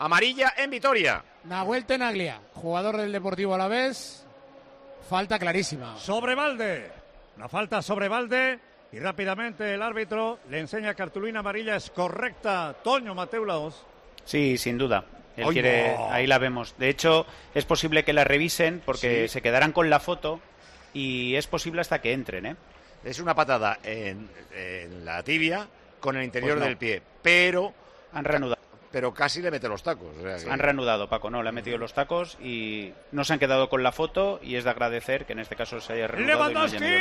Amarilla en Vitoria. Nahuel Tenaglia, jugador del Deportivo Alavés. Falta clarísima. Sobre Valde. Una falta sobre Valde. Y rápidamente el árbitro le enseña cartulina amarilla. Es correcta. Toño Mateu Laos. Sí, sin duda. Él ¡Ay, quiere, no! ahí la vemos. De hecho, es posible que la revisen porque se quedarán con la foto y es posible hasta que entren, ¿eh? Es una patada en la tibia con el interior Pues no. del pie, pero Han reanudado. pero casi le mete los tacos. O sea que... Han reanudado, Paco, no, le han metido los tacos y no se han quedado con la foto y es de agradecer que en este caso se haya reanudado. Y no hayan ido